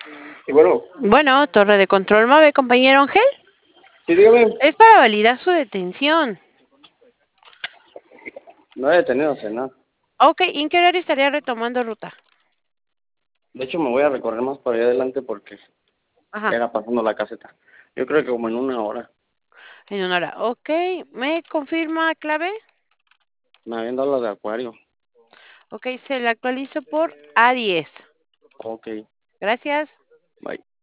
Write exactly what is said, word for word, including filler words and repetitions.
Y bueno, Bueno, torre de control móvil, compañero Ángel. sí, dígame, Es para validar su detención. no he detenido a cenar. Ok, ¿en qué horario estaría retomando ruta? De hecho, me voy a recorrer más para allá adelante porque Ajá, ya era pasando la caseta. Yo creo que como en una hora. en una hora. Ok, ¿me confirma clave? Me habían dado la de acuario. Ok, se la actualizo por A diez. Ok, Gracias. bye.